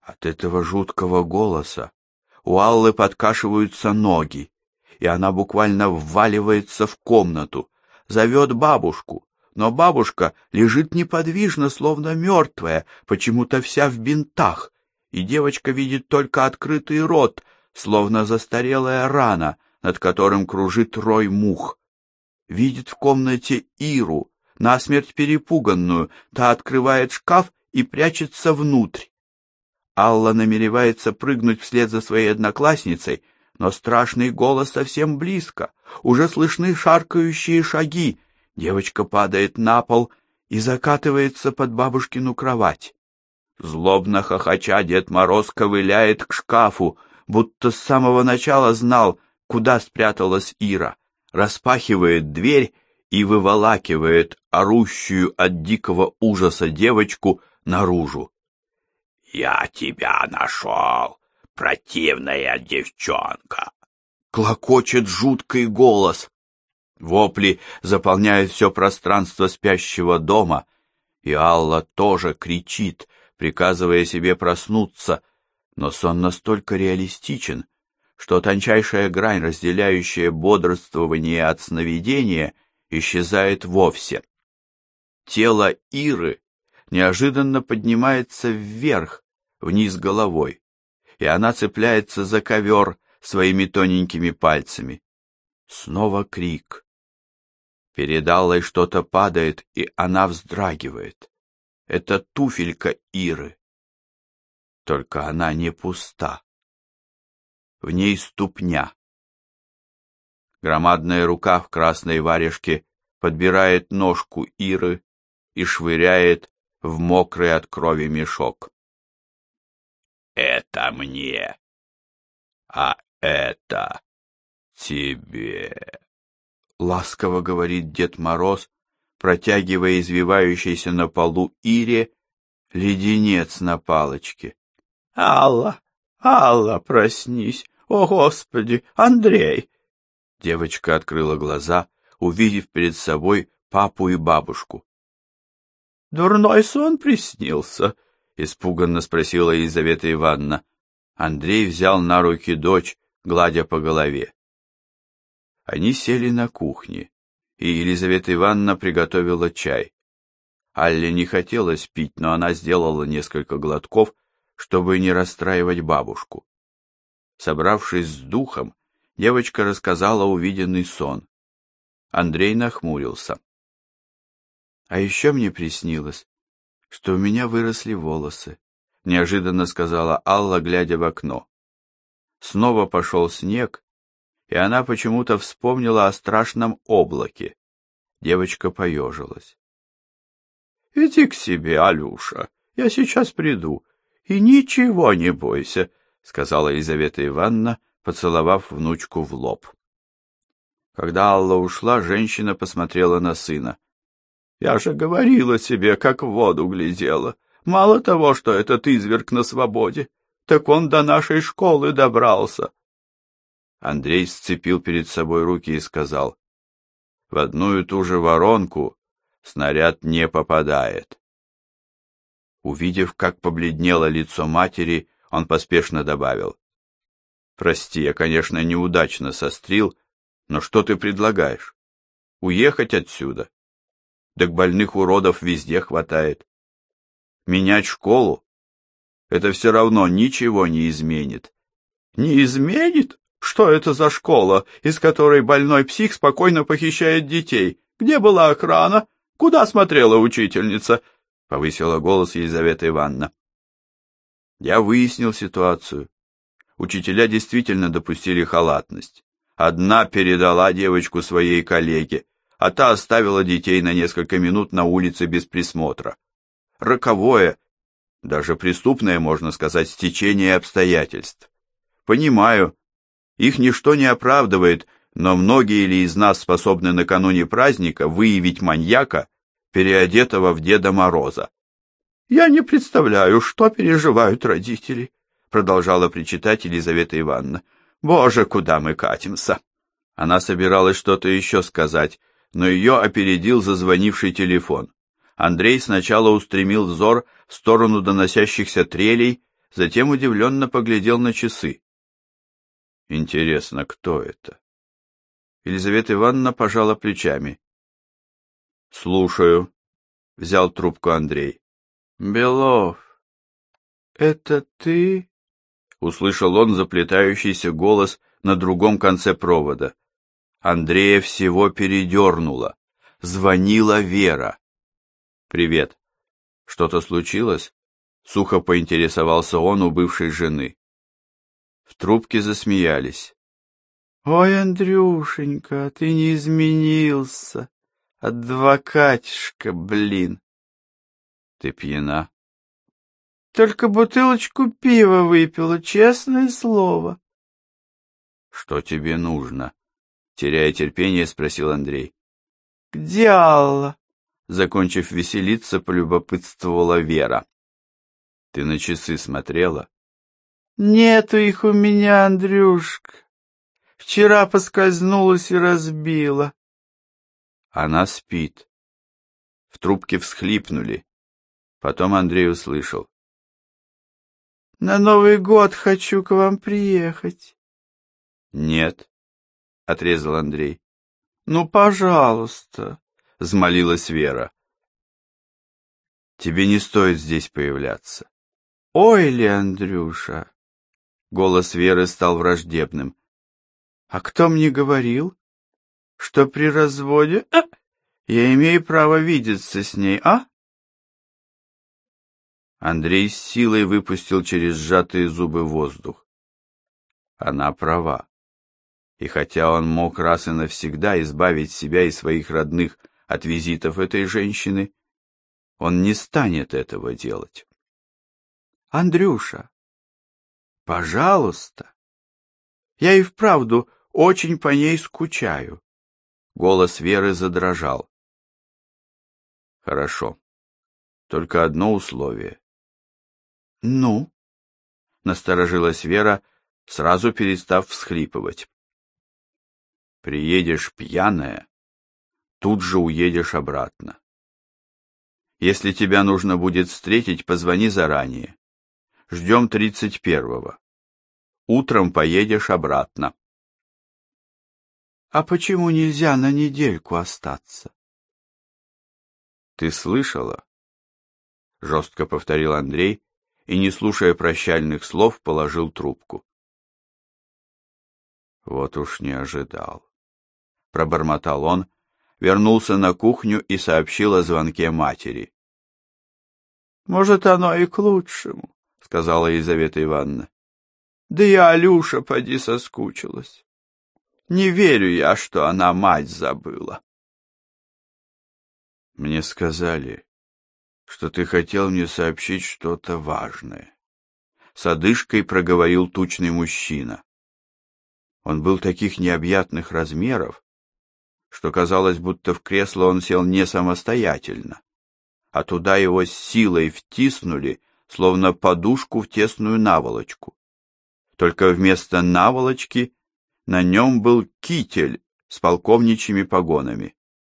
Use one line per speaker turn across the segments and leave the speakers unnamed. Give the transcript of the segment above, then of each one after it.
От этого жуткого голоса у Аллы подкашиваются ноги, и она буквально вваливается в комнату, зовет бабушку, но бабушка лежит неподвижно, словно мертвая, почему-то вся в бинтах, и девочка видит только открытый рот, словно застарелая рана, над которым кружит рой мух. Видит в комнате Иру, насмерть перепуганную, та открывает шкаф и прячется внутрь. Алла намеревается прыгнуть вслед за своей одноклассницей, но страшный голос совсем близко, уже слышны шаркающие шаги. Девочка падает на пол и закатывается под бабушкину кровать. Злобно хохоча Дед Мороз ковыляет к шкафу, будто с самого начала знал, куда спряталась Ира, распахивает дверь и выволакивает орущую от дикого ужаса девочку наружу. «Я тебя нашел, противная девчонка!» Клокочет жуткий голос. Вопли заполняют все пространство спящего дома, и Алла тоже кричит, приказывая себе проснуться, но сон настолько реалистичен, что тончайшая грань, разделяющая бодрствование от сновидения, исчезает вовсе. Тело Иры неожиданно поднимается вверх, вниз головой, и она цепляется за ковер своими тоненькими пальцами. Снова крик. Перед Аллой что-то падает, и она вздрагивает. Это туфелька Иры. Только она не пуста. В ней ступня. Громадная рука в красной варежке подбирает ножку Иры и швыряет в мокрый от крови мешок. «Это мне, а это тебе», — ласково говорит Дед Мороз, протягивая извивающейся на полу Ире леденец на палочке. «Алла, Алла, проснись! О, Господи, Андрей!» Девочка открыла глаза, увидев перед собой папу и бабушку. «Дурной сон приснился?» — испуганно спросила Елизавета Ивановна. Андрей взял на руки дочь, гладя по голове. Они сели на кухне, и Елизавета Ивановна приготовила чай. Алле не хотелось пить, но она сделала несколько глотков, чтобы не расстраивать бабушку. Собравшись с духом, девочка рассказала увиденный сон. Андрей нахмурился. «А еще мне приснилось, что у меня выросли волосы», — неожиданно сказала Алла, глядя в окно. Снова пошел снег, и она почему-то вспомнила о страшном облаке. Девочка поежилась. «Иди к себе, Алюша, я сейчас приду, и ничего не бойся», — сказала Елизавета Ивановна, поцеловав внучку в лоб. Когда Алла ушла, женщина посмотрела на сына. «Я же говорила тебе, как в воду глядела. Мало того, что этот изверг на свободе, так он до нашей школы добрался». Андрей сцепил перед собой руки и сказал: «В одну и ту же воронку снаряд не попадает». Увидев, как побледнело лицо матери, он поспешно добавил: «Прости, я, конечно, неудачно сострил, но что ты предлагаешь? Уехать отсюда? Так больных уродов везде хватает. Менять школу? Это все равно ничего не изменит». «Не изменит? Что это за школа, из которой больной псих спокойно похищает детей? Где была охрана? Куда смотрела учительница?» — повысила голос Елизавета Ивановна. «Я выяснил ситуацию. Учителя действительно допустили халатность. Одна передала девочку своей коллеге, а та оставила детей на несколько минут на улице без присмотра. Роковое, даже преступное, можно сказать, стечение обстоятельств. Понимаю, их ничто не оправдывает, но многие ли из нас способны накануне праздника выявить маньяка, переодетого в Деда Мороза?» «Я не представляю, что переживают родители», — продолжала причитать Елизавета Ивановна. «Боже, куда мы катимся?» Она собиралась что-то еще сказать, но ее опередил зазвонивший телефон. Андрей сначала устремил взор в сторону доносящихся трелей, затем удивленно поглядел на часы. Интересно, кто это? Елизавета Ивановна пожала плечами. Слушаю, взял трубку Андрей. Белов, это ты? Услышал он заплетающийся голос на другом конце провода. Андрея всего передернуло. Звонила Вера. Привет. Что-то случилось? Сухо поинтересовался он у бывшей жены. В трубке засмеялись. Ой, Андрюшенька, ты не изменился. Адвокатишка, блин. Ты пьяна? Только бутылочку пива выпила, честное слово. Что тебе нужно? Теряя терпение, спросил Андрей. Где Алла? Закончив веселиться, полюбопытствовала Вера. Ты на часы смотрела? Нету их у меня, Андрюшка. Вчера поскользнулась и разбила. Она спит. В трубке всхлипнули. Потом Андрей услышал. На Новый год хочу к вам приехать. Нет, отрезал Андрей. Ну, пожалуйста, взмолилась Вера. Тебе не стоит здесь появляться. Ой ли, Андрюша. Голос Веры стал враждебным. А кто мне говорил, что при разводе я имею право видеться с ней, а? Андрей с силой выпустил через сжатые зубы воздух. Она права. И хотя он мог раз и навсегда избавить себя и своих родных от визитов этой женщины, он не станет этого делать. Андрюша, пожалуйста. Я и вправду очень по ней скучаю. Голос Веры задрожал. Хорошо. Только одно условие. Ну? Насторожилась Вера, сразу перестав всхлипывать. Приедешь пьяная, тут же уедешь обратно. Если тебя нужно будет встретить, позвони заранее. Ждем 31-го. Утром поедешь обратно. А почему нельзя на недельку остаться? Ты слышала? Жестко повторил Андрей и, не слушая прощальных слов, положил трубку. Вот уж не ожидал. Пробормотал он, вернулся на кухню и сообщил о звонке матери. Может, оно и к лучшему, сказала Елизавета Ивановна. Да и Алюша поди соскучилась. Не верю я, что она мать забыла. Мне сказали, что ты хотел мне сообщить что-то важное. С одышкой проговорил тучный мужчина. Он был таких необъятных размеров, что казалось, будто в кресло он сел не самостоятельно, а туда его с силой втиснули, словно подушку в тесную наволочку. Только вместо наволочки на нем был китель с полковничьими погонами.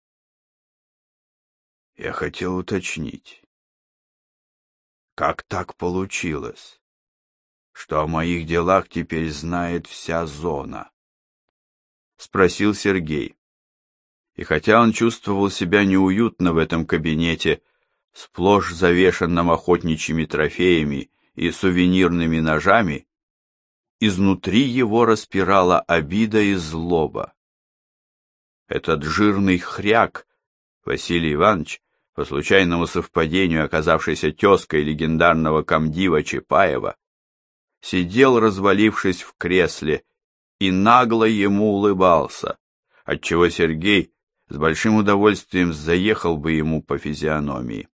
Я хотел уточнить, как так получилось, что о моих делах теперь знает вся зона? Спросил Сергей. И хотя он чувствовал себя неуютно в этом кабинете, сплошь завешенном охотничьими трофеями и сувенирными ножами, изнутри его распирала обида и злоба. Этот жирный хряк, Василий Иванович, по случайному совпадению оказавшийся тезкой легендарного комдива Чапаева, сидел, развалившись в кресле, и нагло ему улыбался, отчего Сергей с большим удовольствием заехал бы ему по физиономии.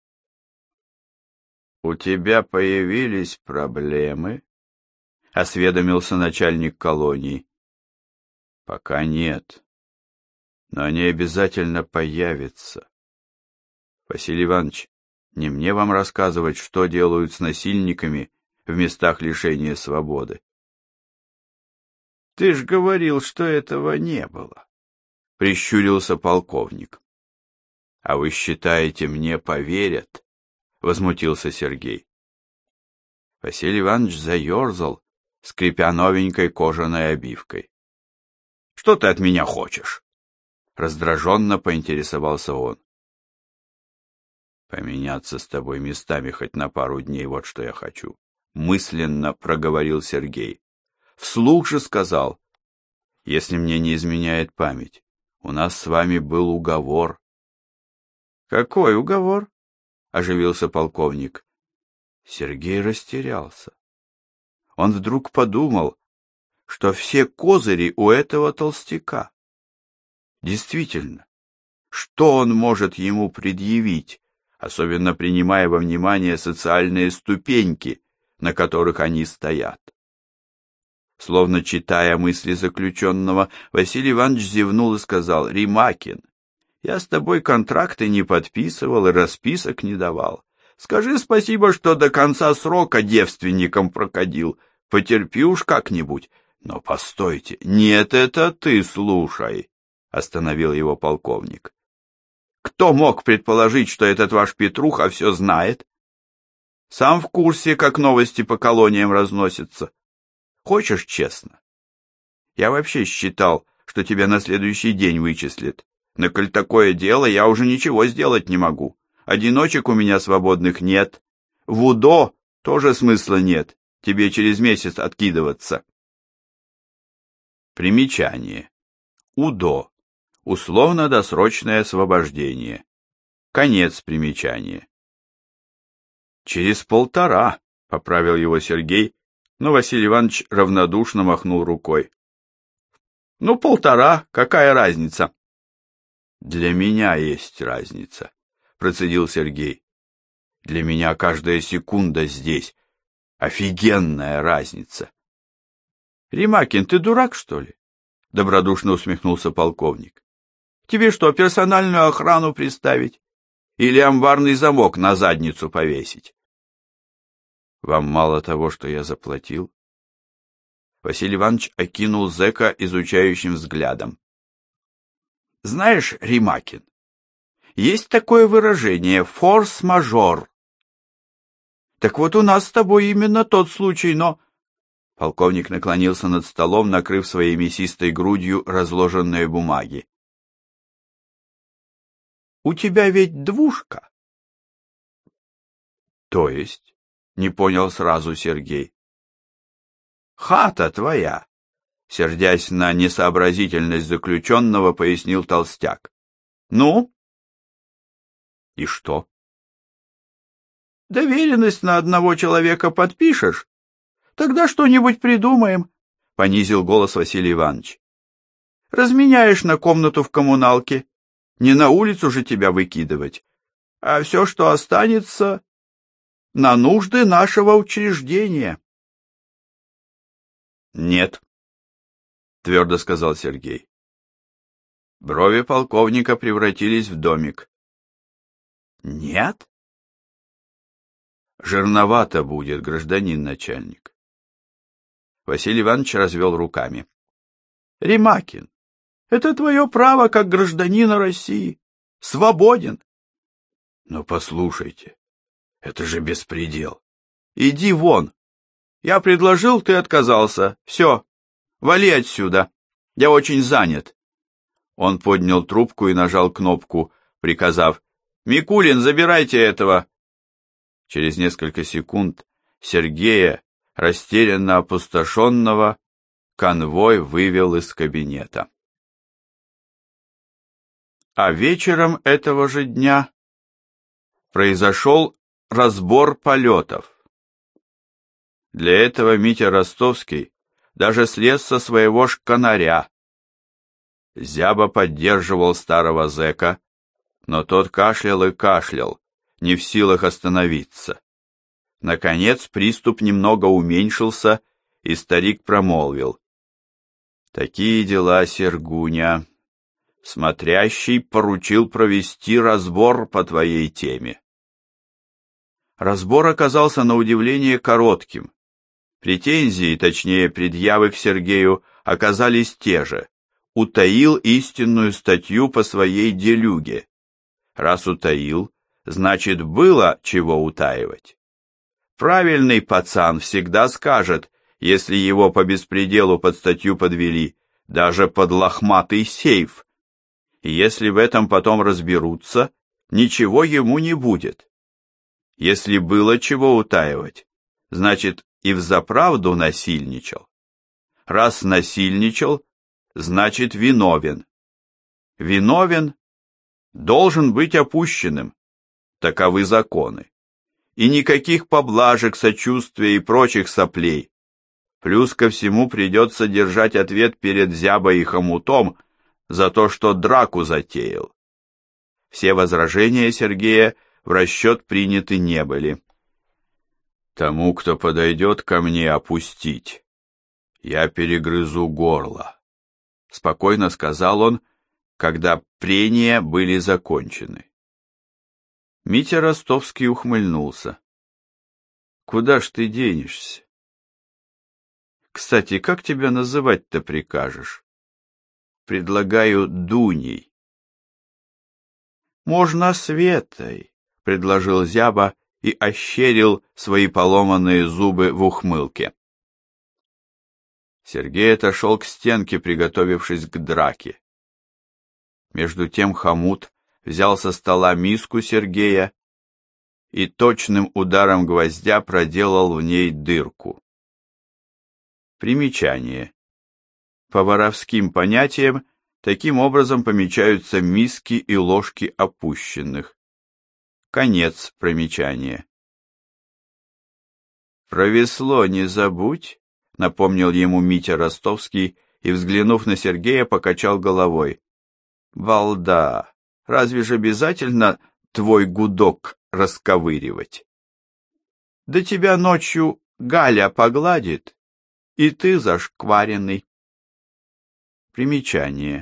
«У тебя появились проблемы?» — осведомился начальник колонии. «Пока нет, но они обязательно появятся. Василий Иванович, не мне вам рассказывать, что делают с насильниками в местах лишения свободы». «Ты ж говорил, что этого не было», — прищурился полковник. «А вы считаете, мне поверят?» — возмутился Сергей. Василий Иванович заерзал, скрипя новенькой кожаной обивкой. — Что ты от меня хочешь? — раздраженно поинтересовался он. — Поменяться с тобой местами хоть на пару дней, вот что я хочу, — мысленно проговорил Сергей. Вслух же сказал: — Если мне не изменяет память, у нас с вами был уговор. — Какой уговор? — оживился полковник. Сергей растерялся. Он вдруг подумал, что все козыри у этого толстяка. Действительно, что он может ему предъявить, особенно принимая во внимание социальные ступеньки, на которых они стоят? Словно читая мысли заключенного, Василий Иванович зевнул и сказал: «Римакин, я с тобой контракты не подписывал и расписок не давал. Скажи спасибо, что до конца срока девственником прокадил. Потерпи уж как-нибудь». «Но постойте, нет, это ты слушай», — остановил его полковник. «Кто мог предположить, что этот ваш Петруха все знает? Сам в курсе, как новости по колониям разносятся. Хочешь честно? Я вообще считал, что тебя на следующий день вычислят. Но коль такое дело, я уже ничего сделать не могу. Одиночек у меня свободных нет. В УДО тоже смысла нет. Тебе через месяц откидываться». Примечание. УДО. Условно-досрочное освобождение. Конец примечания. «Через 1,5», — поправил его Сергей, но Василий Иванович равнодушно махнул рукой. «Ну, 1,5, какая разница?» «Для меня есть разница», — процедил Сергей. «Для меня каждая секунда здесь офигенная разница». «Римакин, ты дурак, что ли?» — добродушно усмехнулся полковник. «Тебе что, персональную охрану приставить? Или амбарный замок на задницу повесить?» «Вам мало того, что я заплатил?» Василий Иванович окинул зэка изучающим взглядом. «Знаешь, Римакин, есть такое выражение «форс-мажор». Так вот у нас с тобой именно тот случай, но...» Полковник наклонился над столом, накрыв своей мясистой грудью разложенные бумаги. «У тебя ведь двушка?» «То есть?» — не понял сразу Сергей. «Хата твоя», — сердясь на несообразительность заключенного, пояснил толстяк. «Ну?» «И что?» «Доверенность на одного человека подпишешь? Тогда что-нибудь придумаем», — понизил голос Василий Иванович. «Разменяешь на комнату в коммуналке. Не на улицу же тебя выкидывать. А все, что останется, на нужды нашего учреждения». «Нет», — твердо сказал Сергей. Брови полковника превратились в домик. «Нет?» «Жирновато будет, гражданин начальник». Василий Иванович развел руками. «Римакин, это твое право как гражданина России. Свободен». «Но послушайте, это же беспредел». «Иди вон. Я предложил, ты отказался. Все, вали отсюда. Я очень занят». Он поднял трубку и нажал кнопку, приказав: «Микулин, забирайте этого». Через несколько секунд Сергея, растерянно опустошенного, конвой вывел из кабинета. А вечером этого же дня произошел разбор полетов. Для этого Митя Ростовский даже слез со своего шканаря. Зяба поддерживал старого зэка, но тот кашлял и кашлял, не в силах остановиться. Наконец приступ немного уменьшился, и старик промолвил: «Такие дела, Сергуня. Смотрящий поручил провести разбор по твоей теме». Разбор оказался на удивление коротким. Претензии, точнее предъявы к Сергею, оказались те же. Утаил истинную статью по своей делюге. Раз утаил, значит, было чего утаивать. Правильный пацан всегда скажет, если его по беспределу под статью подвели, даже под лохматый сейф. И если в этом потом разберутся, ничего ему не будет. Если было чего утаивать, значит, и взаправду насильничал. Раз насильничал, значит, виновен. Виновен, должен быть опущенным. Таковы законы. И никаких поблажек, сочувствия и прочих соплей. Плюс ко всему придется держать ответ перед Зябой и Хомутом за то, что драку затеял. Все возражения Сергея в расчет приняты не были. Тому, кто подойдет ко мне опустить, я перегрызу горло, спокойно сказал он, когда прения были закончены. Митя Ростовский ухмыльнулся. Куда ж ты денешься? Кстати, как тебя называть-то прикажешь? Предлагаю Дуней. Можно Светой, предложил Зяба и ощерил свои поломанные зубы в ухмылке. Сергей отошел к стенке, приготовившись к драке. Между тем Хомут взял со стола миску Сергея и точным ударом гвоздя проделал в ней дырку. Примечание. По воровским понятиям, таким образом помечаются миски и ложки опущенных. Конец примечания. «Про весло не забудь», — напомнил ему Митя Ростовский и, взглянув на Сергея, покачал головой. «Балда, разве же обязательно твой гудок расковыривать? Да тебя ночью Галя погладит, и ты зашкваренный». Примечание.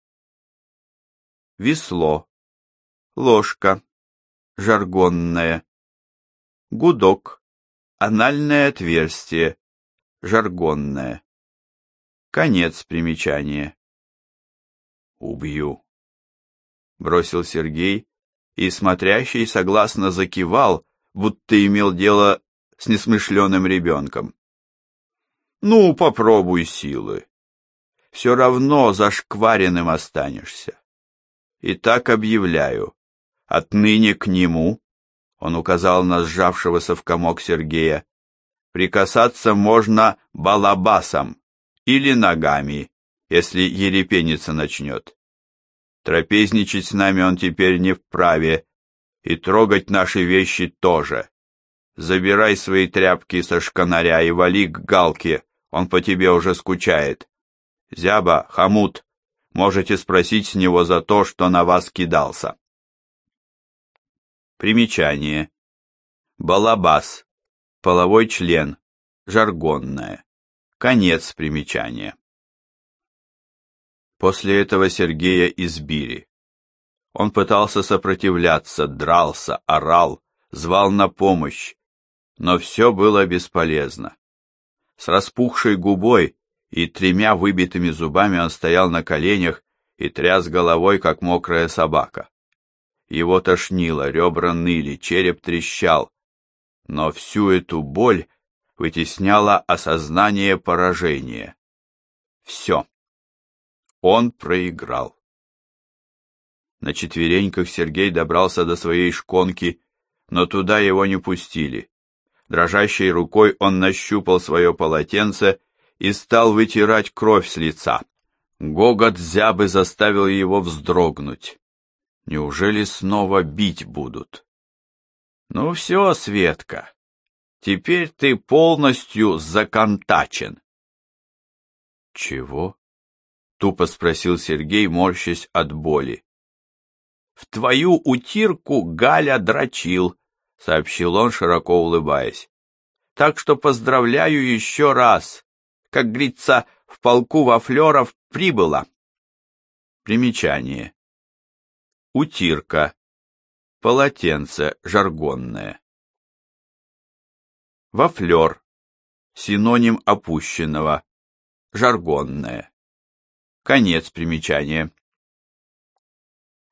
Весло, ложка, жаргонное, гудок, анальное отверстие, жаргонное. Конец примечания. «Убью», — бросил Сергей, и смотрящий согласно закивал, будто имел дело с несмышленым ребенком. «Ну, попробуй силы. Все равно зашкваренным останешься. Итак, объявляю, отныне к нему, — он указал на сжавшегося в комок Сергея, — прикасаться можно балабасом или ногами, если ерепениться начнет. Трапезничать с нами он теперь не вправе, и трогать наши вещи тоже. Забирай свои тряпки со шканаря и вали к Галке, он по тебе уже скучает. Зяба, Хомут, можете спросить с него за то, что на вас кидался». Примечание. Балабас, половой член, жаргонное. Конец примечания. После этого Сергея избили. Он пытался сопротивляться, дрался, орал, звал на помощь, но все было бесполезно. С распухшей губой и 3 выбитыми зубами он стоял на коленях и тряс головой, как мокрая собака. Его тошнило, ребра ныли, череп трещал, но всю эту боль вытесняло осознание поражения. Все. Он проиграл. На четвереньках Сергей добрался до своей шконки, но туда его не пустили. Дрожащей рукой он нащупал свое полотенце и стал вытирать кровь с лица. Гогот Зябы заставил его вздрогнуть. Неужели снова бить будут? Ну все, Светка, теперь ты полностью законтачен. Чего? Тупо спросил Сергей, морщась от боли. В твою утирку Галя дрочил, сообщил он, широко улыбаясь. Так что поздравляю еще раз. Как говорится, в полку вафлеров прибыло. Примечание. Утирка. Полотенце жаргонное. Вафлер. Синоним опущенного. Жаргонное. Конец примечания.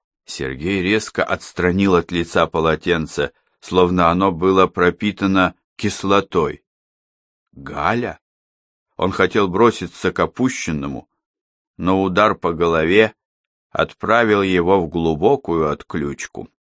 Сергей резко отстранил от лица полотенце, словно оно было пропитано кислотой. Галя? Он хотел броситься к опущенному, но удар по голове отправил его в глубокую отключку.